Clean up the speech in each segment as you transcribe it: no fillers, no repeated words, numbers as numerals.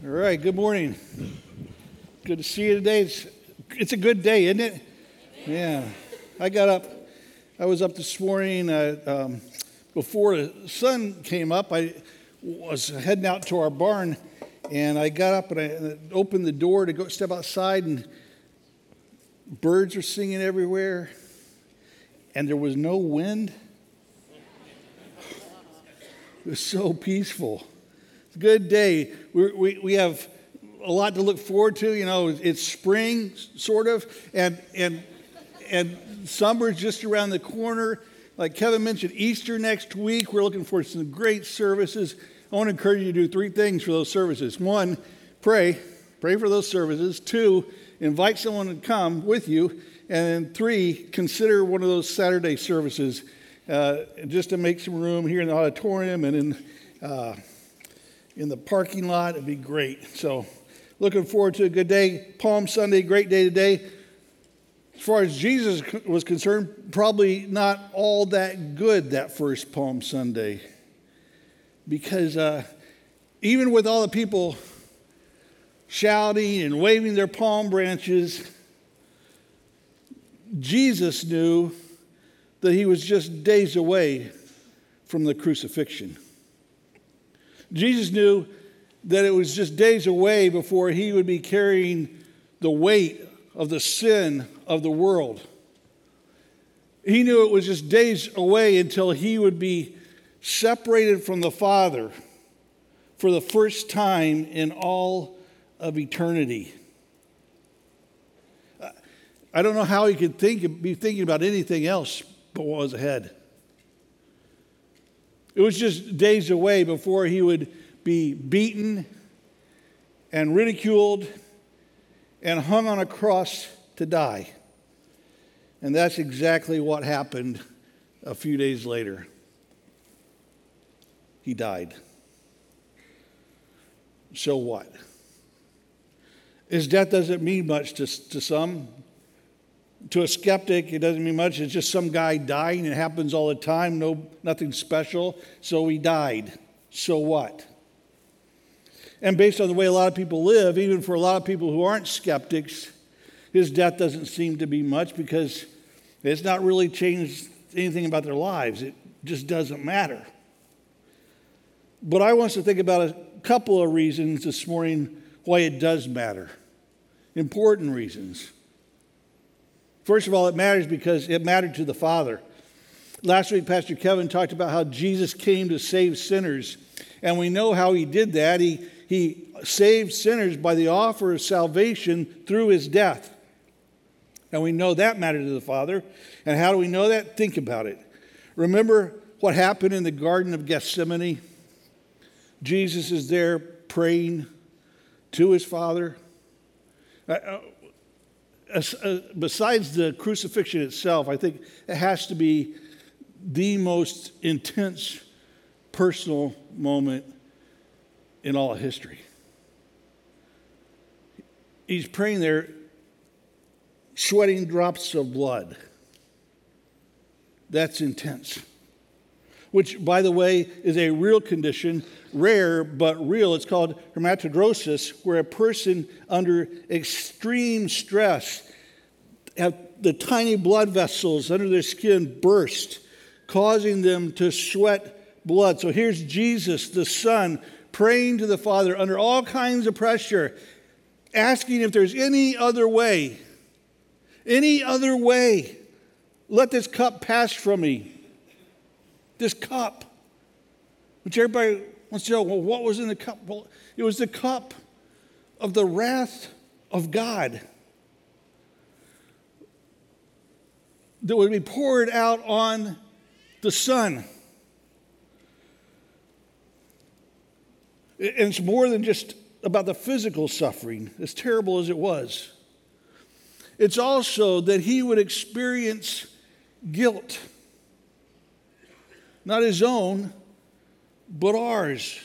All right, good morning. Good to see you today. It's a good day, isn't it? Yeah. I was up this morning before the sun came up. I was heading out to our barn, and I got up and I opened the door to go step outside, and birds were singing everywhere, and there was no wind. It was so peaceful. Good day. We have a lot to look forward to. You know, it's spring, sort of, and summer's just around the corner. Like Kevin mentioned, Easter next week. We're looking for some great services. I want to encourage you to do three things for those services. One, pray for those services. Two, invite someone to come with you. And then three, consider one of those Saturday services just to make some room here in the auditorium and in the parking lot. It'd be great. So looking forward to a good day. Palm Sunday, great day today. As far as Jesus was concerned, probably not all that good that first Palm Sunday. Because even with all the people shouting and waving their palm branches, Jesus knew that he was just days away from the crucifixion. Jesus knew that it was just days away before he would be carrying the weight of the sin of the world. He knew it was just days away until he would be separated from the Father for the first time in all of eternity. I don't know how he could be thinking about anything else but what was ahead. It was just days away before he would be beaten and ridiculed and hung on a cross to die. And that's exactly what happened a few days later. He died. So what? His death doesn't mean much to some. To a skeptic, it doesn't mean much. It's just some guy dying. It happens all the time. Nothing special. So he died. So what? And based on the way a lot of people live, even for a lot of people who aren't skeptics, his death doesn't seem to be much because it's not really changed anything about their lives. It just doesn't matter. But I want us to think about a couple of reasons this morning why it does matter. Important reasons. First of all, it matters because it mattered to the Father. Last week, Pastor Kevin talked about how Jesus came to save sinners. And we know how he did that. He saved sinners by the offer of salvation through his death. And we know that mattered to the Father. And how do we know that? Think about it. Remember what happened in the Garden of Gethsemane? Jesus is there praying to his Father. Besides the crucifixion itself, I think it has to be the most intense personal moment in all of history. He's praying there, sweating drops of blood. That's intense. Which, by the way, is a real condition, rare but real. It's called hematidrosis, where a person under extreme stress have the tiny blood vessels under their skin burst, causing them to sweat blood. So here's Jesus, the Son, praying to the Father under all kinds of pressure, asking if there's any other way, let this cup pass from me. This cup, which everybody wants to know, well, what was in the cup? Well, it was the cup of the wrath of God that would be poured out on the Son. And it's more than just about the physical suffering, as terrible as it was. It's also that he would experience guilt. Not his own, but ours.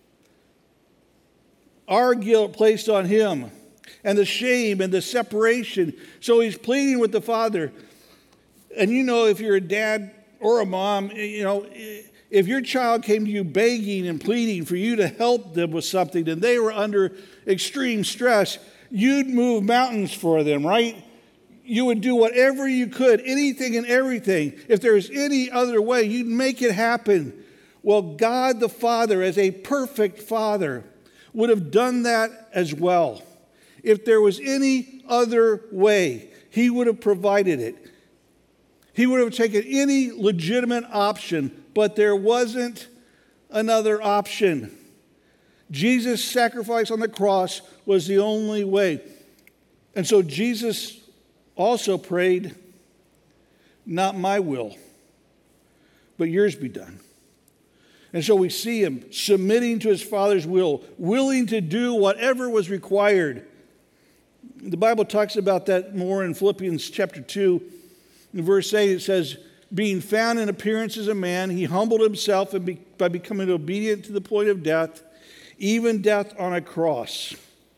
Our guilt placed on him, and the shame and the separation. So he's pleading with the Father. And you know, if you're a dad or a mom, you know, if your child came to you begging and pleading for you to help them with something and they were under extreme stress, you'd move mountains for them, right? You would do whatever you could, anything and everything. If there's any other way, you'd make it happen. Well, God the Father, as a perfect Father, would have done that as well. If there was any other way, he would have provided it. He would have taken any legitimate option, but there wasn't another option. Jesus' sacrifice on the cross was the only way. And so Jesus also prayed, not my will, but yours be done. And so we see him submitting to his Father's will, willing to do whatever was required. The Bible talks about that more in Philippians chapter 2. In verse 8 it says, being found in appearance as a man, he humbled himself by becoming obedient to the point of death, even death on a cross.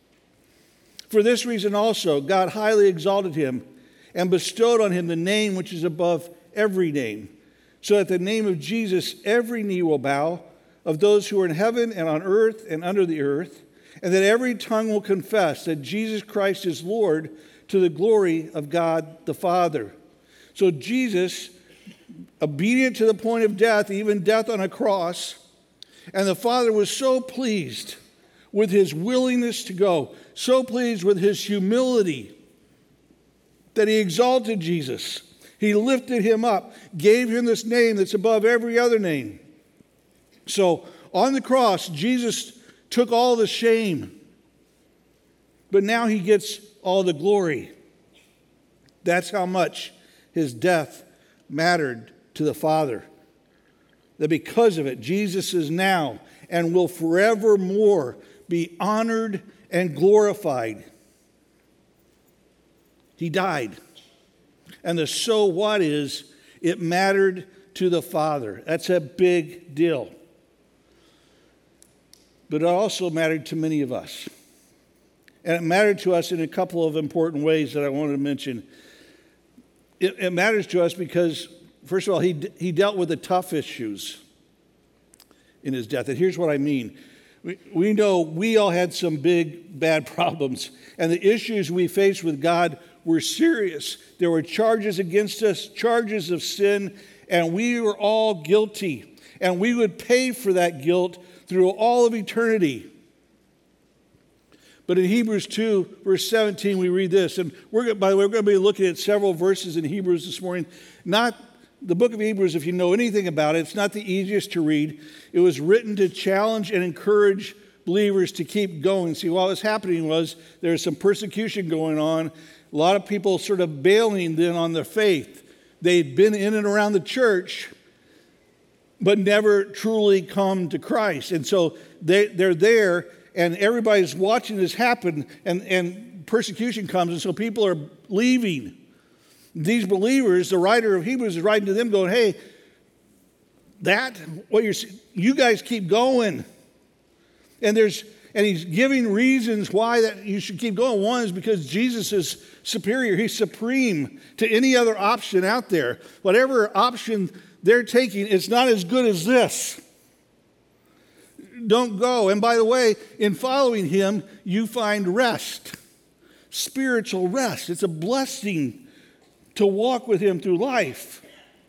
For this reason also, God highly exalted him and bestowed on him the name which is above every name, so that the name of Jesus every knee will bow, of those who are in heaven and on earth and under the earth, and that every tongue will confess that Jesus Christ is Lord, to the glory of God the Father. So Jesus, obedient to the point of death, even death on a cross, and the Father was so pleased with his willingness to go, so pleased with his humility, that he exalted Jesus. He lifted him up, gave him this name that's above every other name. So on the cross, Jesus took all the shame, but now he gets all the glory. That's how much his death mattered to the Father. That because of it, Jesus is now and will forevermore be honored and glorified. He died. And the so what is, it mattered to the Father. That's a big deal. But it also mattered to many of us. And it mattered to us in a couple of important ways that I wanted to mention. It matters to us because, first of all, he dealt with the tough issues in his death. And here's what I mean. We know we all had some big, bad problems. And the issues we faced with God were serious. There were charges against us, charges of sin, and we were all guilty. And we would pay for that guilt through all of eternity. But in Hebrews 2, verse 17, we read this. And by the way, we're going to be looking at several verses in Hebrews this morning. Not the book of Hebrews, if you know anything about it, it's not the easiest to read. It was written to challenge and encourage believers to keep going. See, what was happening was there was some persecution going on. A lot of people sort of bailing then on their faith. They'd been in and around the church, but never truly come to Christ. And so they're there, and everybody's watching this happen, and persecution comes, and so people are leaving. These believers, the writer of Hebrews is writing to them going, hey, you guys keep going. And he's giving reasons why that you should keep going. One is because Jesus is superior. He's supreme to any other option out there. Whatever option they're taking, it's not as good as this. Don't go. And by the way, in following him, you find rest, spiritual rest. It's a blessing to walk with him through life.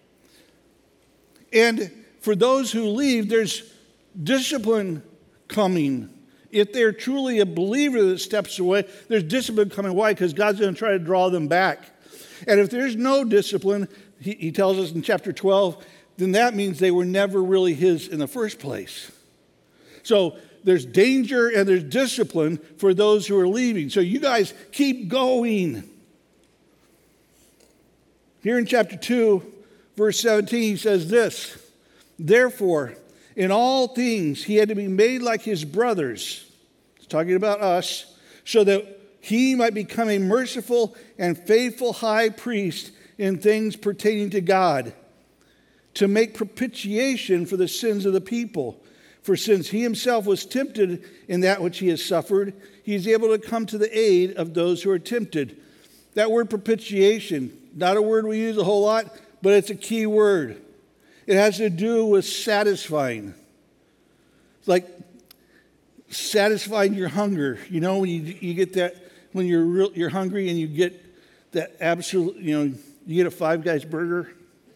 And for those who leave, there's discipline coming. If they're truly a believer that steps away, there's discipline coming. Why? Because God's going to try to draw them back. And if there's no discipline, he tells us in chapter 12, then that means they were never really his in the first place. So there's danger and there's discipline for those who are leaving. So you guys keep going. Here in chapter 2, verse 17, he says this, therefore, in all things he had to be made like his brothers, he's talking about us, so that he might become a merciful and faithful high priest in things pertaining to God, to make propitiation for the sins of the people. For since he himself was tempted in that which he has suffered, he is able to come to the aid of those who are tempted. That word propitiation, not a word we use a whole lot, but it's a key word. It has to do with satisfying. Like satisfying your hunger. You know, when you get that, when you're hungry and you get that absolute, you get a Five Guys burger.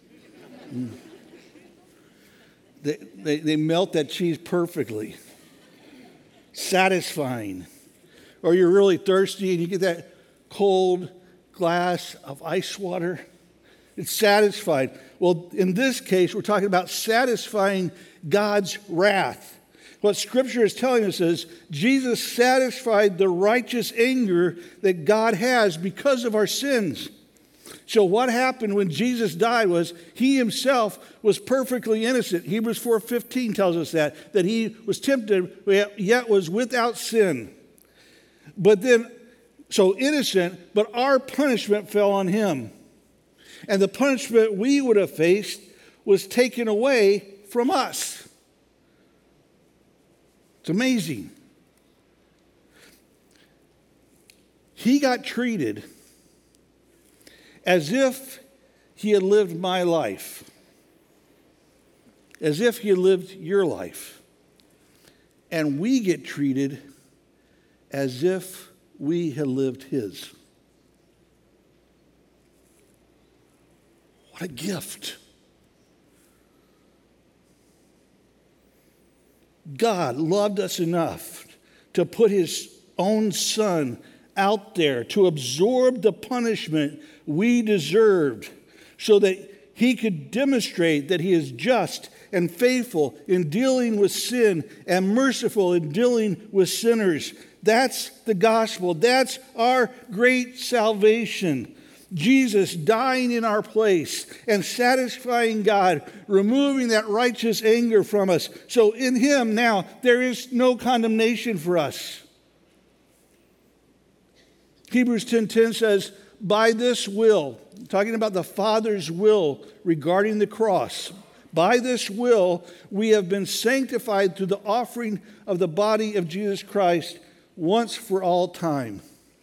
They melt that cheese perfectly. Satisfying. Or you're really thirsty and you get that cold glass of ice water. It's satisfied. Well, in this case, we're talking about satisfying God's wrath. What Scripture is telling us is Jesus satisfied the righteous anger that God has because of our sins. So what happened when Jesus died was he himself was perfectly innocent. Hebrews 4:15 tells us that he was tempted, yet was without sin. But then, so innocent, but our punishment fell on him. And the punishment we would have faced was taken away from us. It's amazing. He got treated as if he had lived my life, as if he had lived your life. And we get treated as if we had lived his. What a gift. God loved us enough to put his own son out there to absorb the punishment we deserved so that he could demonstrate that he is just and faithful in dealing with sin and merciful in dealing with sinners. That's the gospel. That's our great salvation. Jesus dying in our place and satisfying God, removing that righteous anger from us. So in him now, there is no condemnation for us. Hebrews 10:10 says, by this will, talking about the Father's will regarding the cross, by this will we have been sanctified through the offering of the body of Jesus Christ once for all time.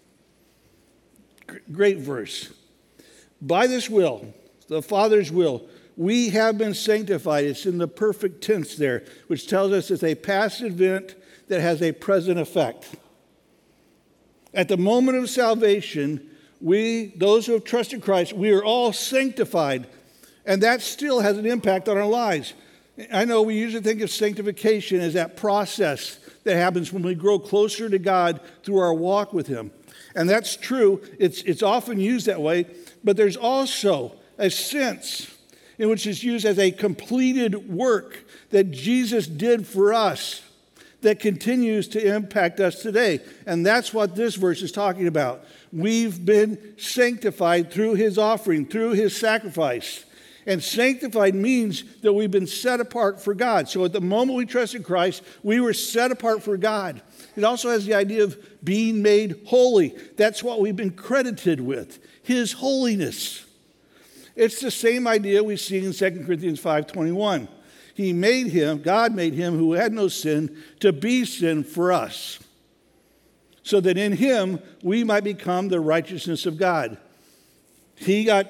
Great verse. By this will, the Father's will, we have been sanctified. It's in the perfect tense there, which tells us it's a past event that has a present effect. At the moment of salvation, we, those who have trusted Christ, we are all sanctified, and that still has an impact on our lives. I know we usually think of sanctification as that process that happens when we grow closer to God through our walk with him. And that's true. It's often used that way. But there's also a sense in which it's used as a completed work that Jesus did for us that continues to impact us today. And that's what this verse is talking about. We've been sanctified through his offering, through his sacrifice. And sanctified means that we've been set apart for God. So at the moment we trusted Christ, we were set apart for God. It also has the idea of being made holy. That's what we've been credited with, his holiness. It's the same idea we see in 2 Corinthians 5:21. He made him, God made him who had no sin to be sin for us, so that in him we might become the righteousness of God. He got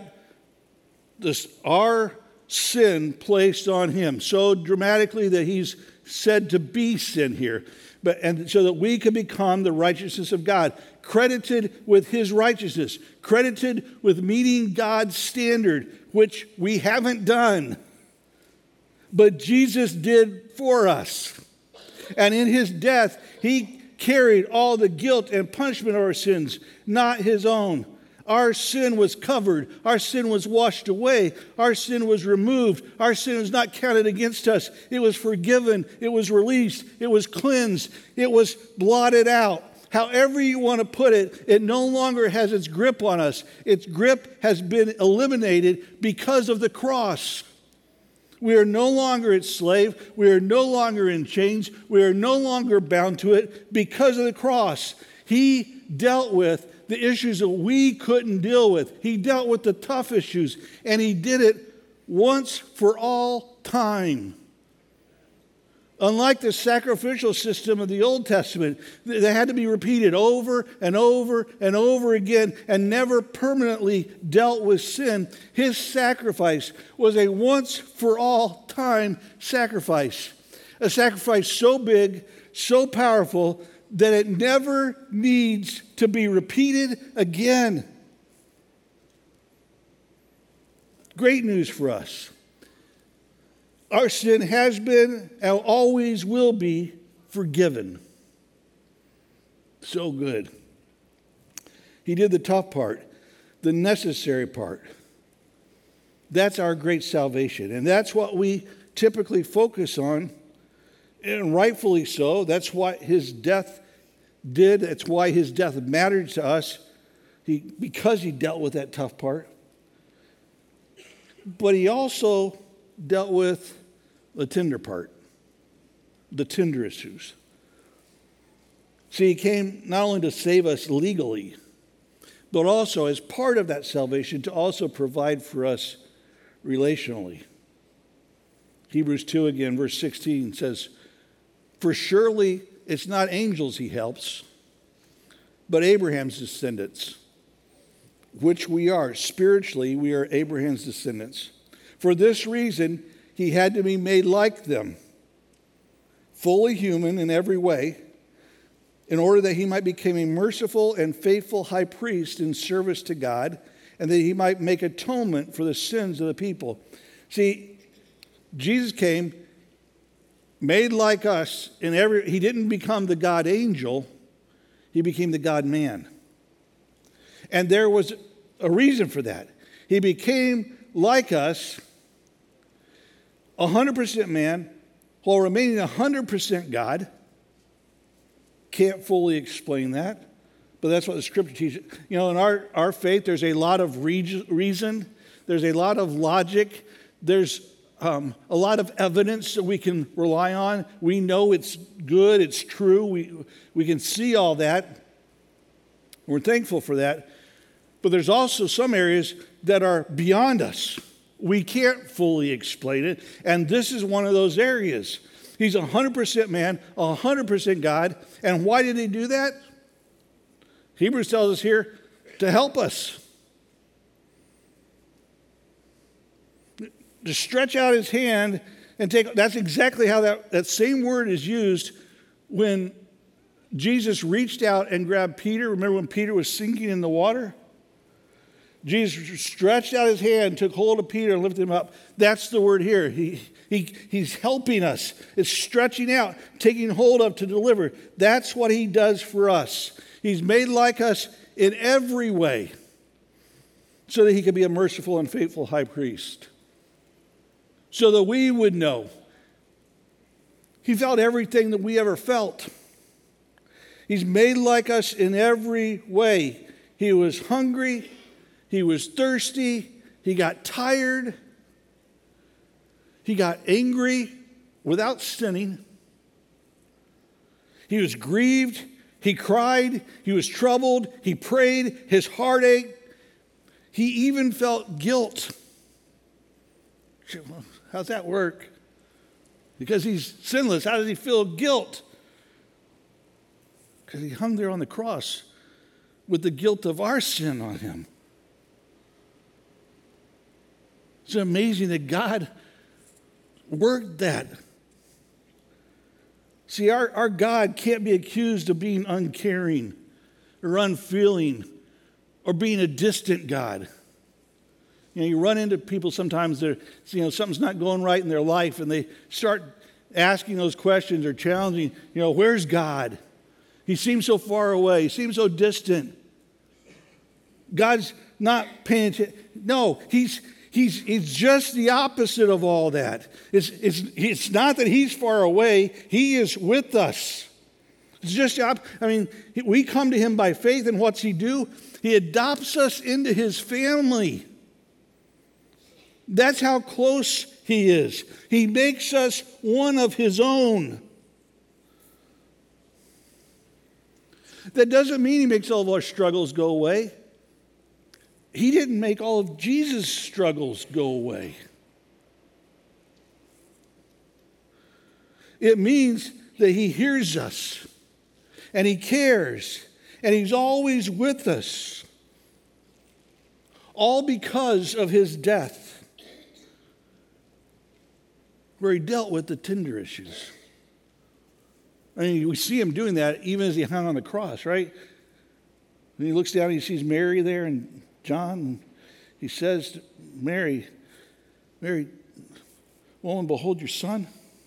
our sin placed on him so dramatically that he's said to be sin here, and so that we can become the righteousness of God, credited with his righteousness, credited with meeting God's standard, which we haven't done, but Jesus did for us. And in his death, he carried all the guilt and punishment of our sins, not his own. Our sin was covered. Our sin was washed away. Our sin was removed. Our sin was not counted against us. It was forgiven. It was released. It was cleansed. It was blotted out. However you want to put it, it no longer has its grip on us. Its grip has been eliminated because of the cross. We are no longer its slave. We are no longer in chains. We are no longer bound to it because of the cross. He dealt with the issues that we couldn't deal with. He dealt with the tough issues, and he did it once for all time. Unlike the sacrificial system of the Old Testament, that had to be repeated over and over and over again and never permanently dealt with sin, his sacrifice was a once-for-all time sacrifice. A sacrifice so big, so powerful, that it never needs to be repeated again. Great news for us. Our sin has been and always will be forgiven. So good. He did the tough part, the necessary part. That's our great salvation. And that's what we typically focus on, and rightfully so. That's what his death did. That's why his death mattered to us, because he dealt with that tough part. But he also dealt with the tender part, the tender issues. See, he came not only to save us legally, but also as part of that salvation to also provide for us relationally. Hebrews 2 again, verse 16 says, "For surely it's not angels he helps, but Abraham's descendants, which we are. Spiritually, we are Abraham's descendants. For this reason, he had to be made like them, fully human in every way, in order that he might become a merciful and faithful high priest in service to God, and that he might make atonement for the sins of the people." See, Jesus came, made like us he didn't become the God angel, he became the God man. And there was a reason for that. He became like us, 100% man, while remaining 100% God. Can't fully explain that, but that's what the scripture teaches. You know, in our faith, there's a lot of reason, there's a lot of logic, there's a lot of evidence that we can rely on. We know it's good, it's true, we can see all that. We're thankful for that. But there's also some areas that are beyond us. We can't fully explain it, and this is one of those areas. He's 100% man, 100% God, and why did he do that? Hebrews tells us here, to help us. To stretch out his hand and take, that's exactly how that same word is used when Jesus reached out and grabbed Peter. Remember when Peter was sinking in the water? Jesus stretched out his hand, took hold of Peter and lifted him up. That's the word here. He's helping us. It's stretching out, taking hold of to deliver. That's what he does for us. He's made like us in every way so that he could be a merciful and faithful high priest. So that we would know. He felt everything that we ever felt. He's made like us in every way. He was hungry. He was thirsty. He got tired. He got angry without sinning. He was grieved. He cried. He was troubled. He prayed. His heart ached. He even felt guilt. How's that work? Because he's sinless. How does he feel guilt? Because he hung there on the cross with the guilt of our sin on him. It's amazing that God worked that. See, our God can't be accused of being uncaring or unfeeling or being a distant God. You know, you run into people sometimes, something's not going right in their life, and they start asking those questions or challenging, where's God? He seems so far away. He seems so distant. God's not paying attention. No, He's just the opposite of all that. It's not that he's far away. He is with us. It's just the opposite. We come to him by faith, and what's he do? He adopts us into his family. That's how close he is. He makes us one of his own. That doesn't mean he makes all of our struggles go away. He didn't make all of Jesus' struggles go away. It means that he hears us and he cares and he's always with us. All because of his death, where he dealt with the tender issues. I mean, we see him doing that even as he hung on the cross, right? And he looks down and he sees Mary there and John. And he says to Mary, Mary, woman, behold your son.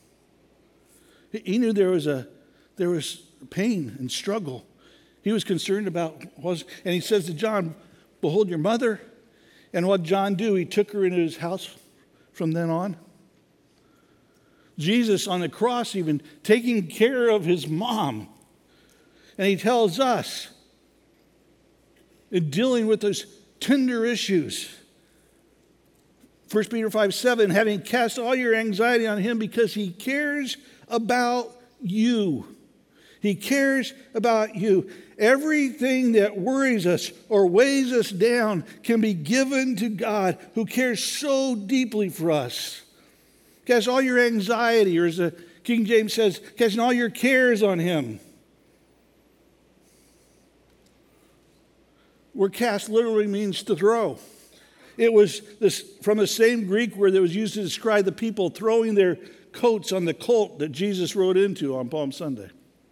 He knew there was pain and struggle. He was concerned about and he says to John, behold your mother. And what did John do? He took her into his house from then on. Jesus on the cross even taking care of his mom. And he tells us, in dealing with those tender issues, 1 Peter 5:7, having cast all your anxiety on him because he cares about you. He cares about you. Everything that worries us or weighs us down can be given to God who cares so deeply for us. Cast all your anxiety, or as the King James says, casting all your cares on him. Where cast literally means to throw. It was from the same Greek word that was used to describe the people throwing their coats on the colt that Jesus rode into on Palm Sunday.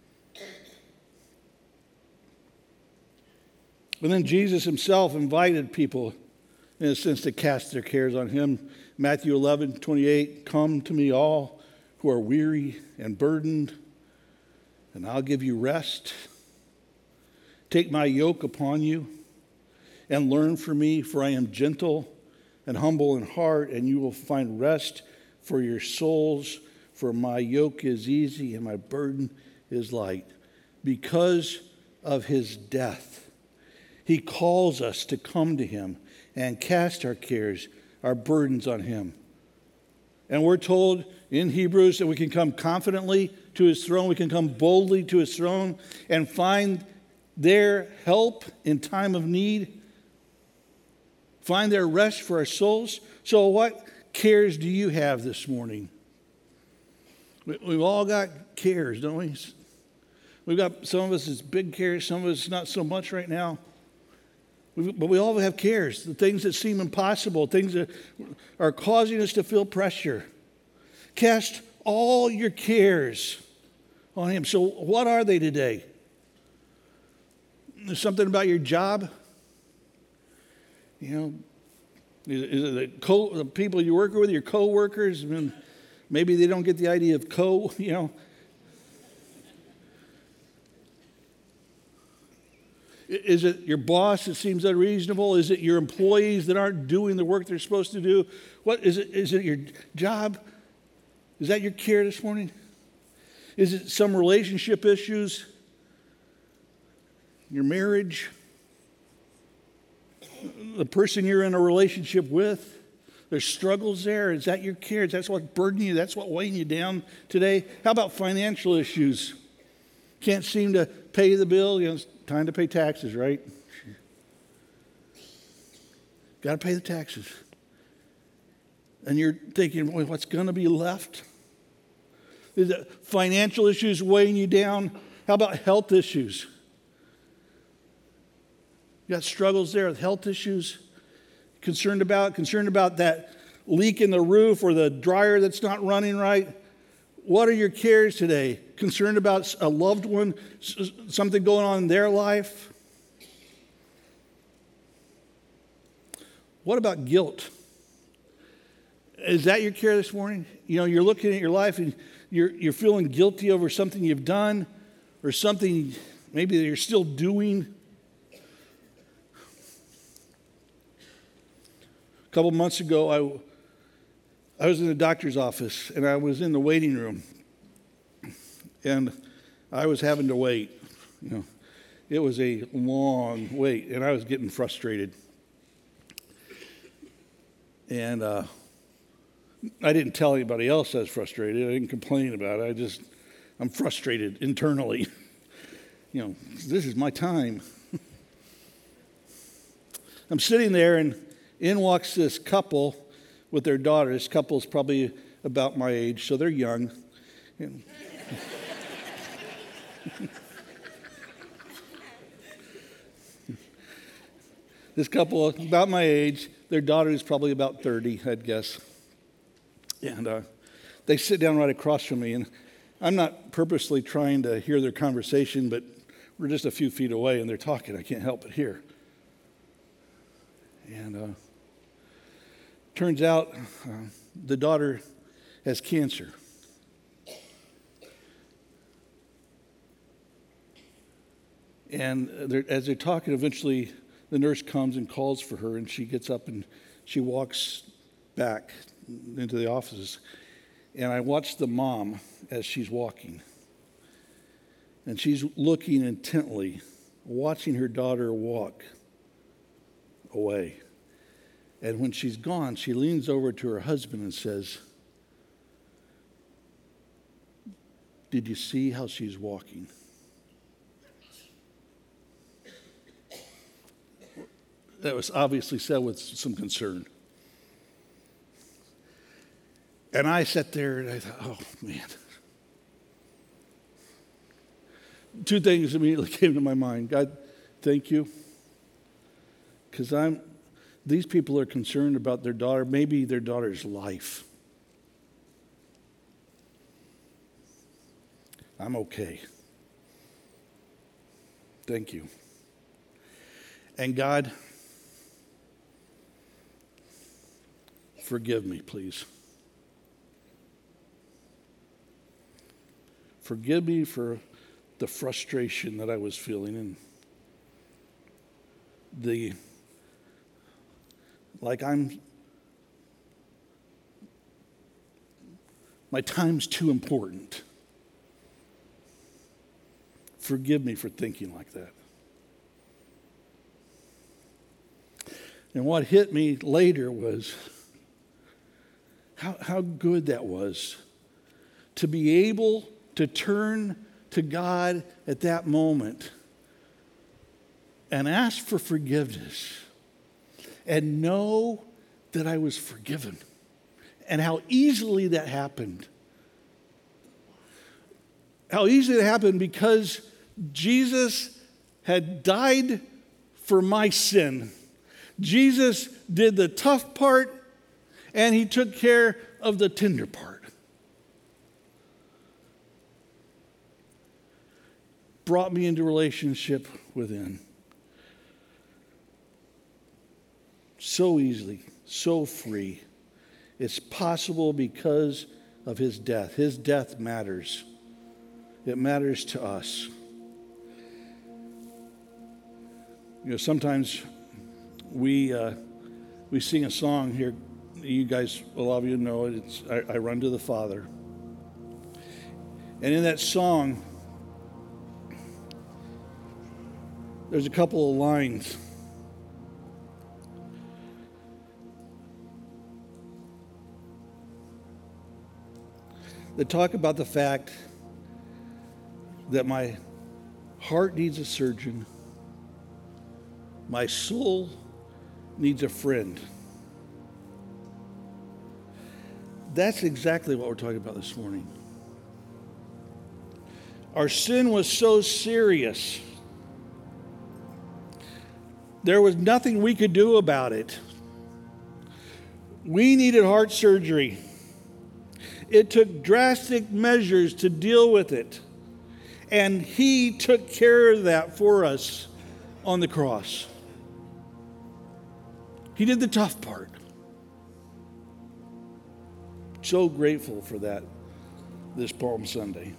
And then Jesus himself invited people, in a sense, to cast their cares on him. Matthew 11:28, come to me all who are weary and burdened, and I'll give you rest. Take my yoke upon you and learn from me, for I am gentle and humble in heart, and you will find rest for your souls. For my yoke is easy and my burden is light. Because of his death, he calls us to come to him and cast our cares, our burdens on him. And we're told in Hebrews that we can come confidently to his throne. We can come boldly to his throne and find their help in time of need. Find their rest for our souls. So what cares do you have this morning? We've all got cares, don't we? We've got, some of us it's big cares, some of us not so much right now. But we all have cares, the things that seem impossible, things that are causing us to feel pressure. Cast all your cares on him. So what are they today? There's something about your job. You know, is it the people you work with, your co-workers? I mean, maybe they don't get the idea of you know. Is it your boss that seems unreasonable? Is it your employees that aren't doing the work they're supposed to do? What is it? Is it your job? Is that your care this morning? Is it some relationship issues? Your marriage? The person you're in a relationship with? There's struggles there. Is that your care? That's what's burdening you? That's what's weighing you down today? How about financial issues? Can't seem to pay the bill. You know, it's time to pay taxes, right? Got to pay the taxes. And you're thinking, well, what's going to be left? Is it financial issues weighing you down? How about health issues? You got struggles there with health issues? Concerned about that leak in the roof or the dryer that's not running right? What are your cares today? Concerned about a loved one, something going on in their life? What about guilt? Is that your care this morning? You know, you're looking at your life and you're feeling guilty over something you've done or something maybe that you're still doing. A couple months ago, I was in the doctor's office, and I was in the waiting room, and I was having to wait. You know, it was a long wait, and I was getting frustrated. And I didn't tell anybody else I was frustrated. I didn't complain about it. I'm frustrated internally. You know, this is my time. I'm sitting there, and in walks this couple with their daughter. This couple is probably about my age, so they're young. And this couple, about my age, their daughter is probably about 30, I'd guess. And they sit down right across from me, and I'm not purposely trying to hear their conversation, but we're just a few feet away, and they're talking. I can't help but hear. And turns out the daughter has cancer. And as they're talking, eventually the nurse comes and calls for her, and she gets up and she walks back into the office. And I watch the mom as she's walking. And she's looking intently, watching her daughter walk away. And when she's gone, she leans over to her husband and says, "Did you see how she's walking?" That was obviously said with some concern. And I sat there and I thought, oh, man. Two things immediately came to my mind. God, thank you. Because these people are concerned about their daughter, maybe their daughter's life. I'm okay. Thank you. And God, forgive me, please. Forgive me for the frustration that I was feeling and my time's too important. Forgive me for thinking like that. And what hit me later was how good that was to be able to turn to God at that moment and ask for forgiveness and know that I was forgiven and how easily that happened. How easily it happened because Jesus had died for my sin. Jesus did the tough part and he took care of the tender part. Brought me into relationship with him. So easily, so free. It's possible because of his death. His death matters. It matters to us. You know, sometimes we sing a song here. You guys, a lot of you know it. It's I Run to the Father. And in that song, there's a couple of lines. That talk about the fact that my heart needs a surgeon, my soul needs a friend. That's exactly what we're talking about this morning. Our sin was so serious. There was nothing we could do about it. We needed heart surgery. It took drastic measures to deal with it. And he took care of that for us on the cross. He did the tough part. So grateful for that this Palm Sunday.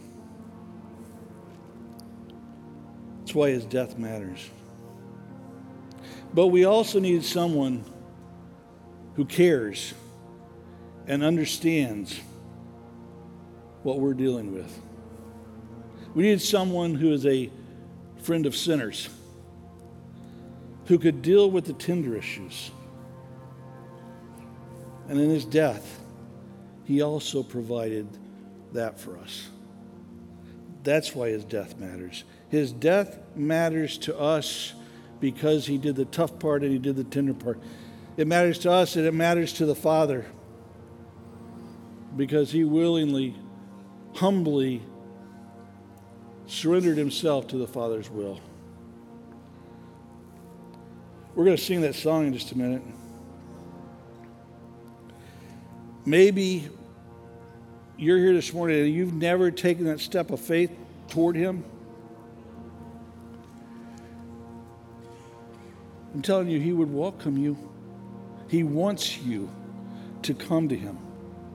That's why his death matters. But we also need someone who cares and understands what we're dealing with. We need someone who is a friend of sinners, who could deal with the tender issues. And in his death, he also provided that for us. That's why his death matters. His death matters to us because he did the tough part and he did the tender part. It matters to us and it matters to the Father because he willingly humbly surrendered himself to the Father's will. We're going to sing that song in just a minute. Maybe you're here this morning and you've never taken that step of faith toward him. I'm telling you, he would welcome you. He wants you to come to him,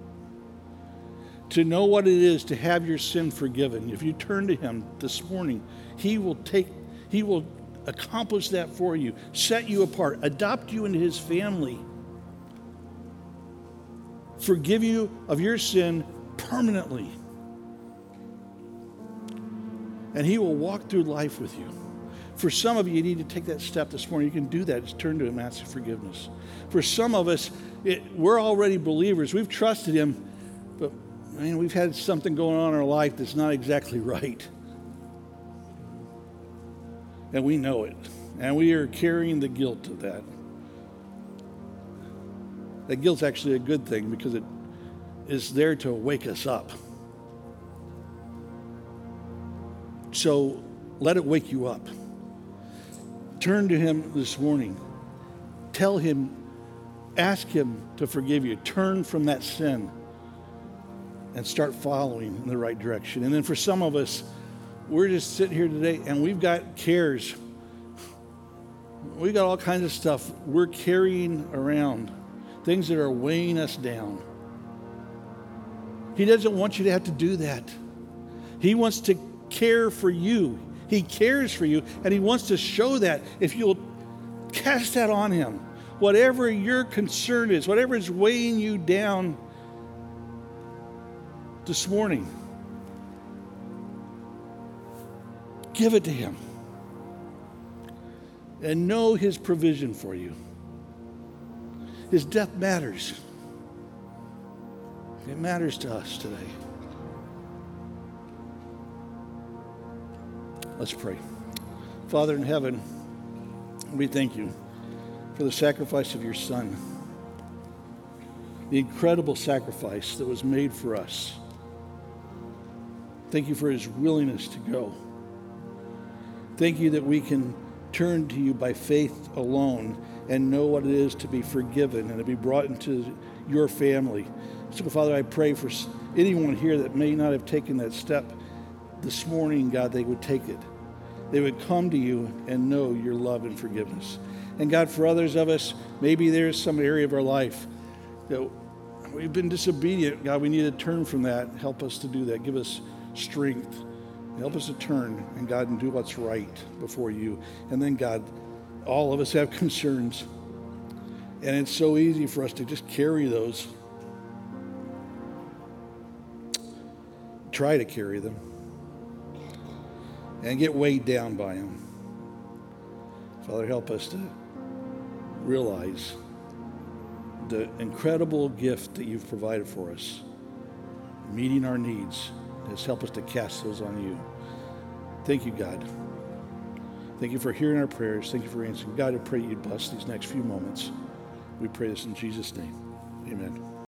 to know what it is to have your sin forgiven. If you turn to him this morning, he will accomplish that for you, set you apart, adopt you into his family, forgive you of your sin permanently. And he will walk through life with you. For some of you, you need to take that step this morning. You can do that. Just turn to him, ask for forgiveness. For some of us, we're already believers. We've trusted him, but we've had something going on in our life that's not exactly right. And we know it. And we are carrying the guilt of that. That guilt's actually a good thing because it is there to wake us up. So let it wake you up. Turn to him this morning. Tell him, ask him to forgive you. Turn from that sin and start following in the right direction. And then for some of us, we're just sitting here today and we've got cares. We've got all kinds of stuff we're carrying around, things that are weighing us down. He doesn't want you to have to do that. He wants to care for you. He cares for you, and he wants to show that if you'll cast that on him. Whatever your concern is, whatever is weighing you down this morning, give it to him. And know his provision for you. His death matters. It matters to us today. Let's pray. Father in heaven, we thank you for the sacrifice of your Son, the incredible sacrifice that was made for us. Thank you for his willingness to go. Thank you that we can turn to you by faith alone and know what it is to be forgiven and to be brought into your family. So, Father, I pray for anyone here that may not have taken that step this morning, God, they would take it. They would come to you and know your love and forgiveness. And God, for others of us, maybe there's some area of our life that we've been disobedient. God, we need to turn from that. Help us to do that. Give us strength. Help us to turn and God and do what's right before you. And then God, all of us have concerns. And it's so easy for us to just carry those. Try to carry them. And get weighed down by them. Father, help us to realize the incredible gift that you've provided for us, meeting our needs. Just help us to cast those on you. Thank you, God. Thank you for hearing our prayers. Thank you for answering. God, I pray you'd bless these next few moments. We pray this in Jesus' name. Amen.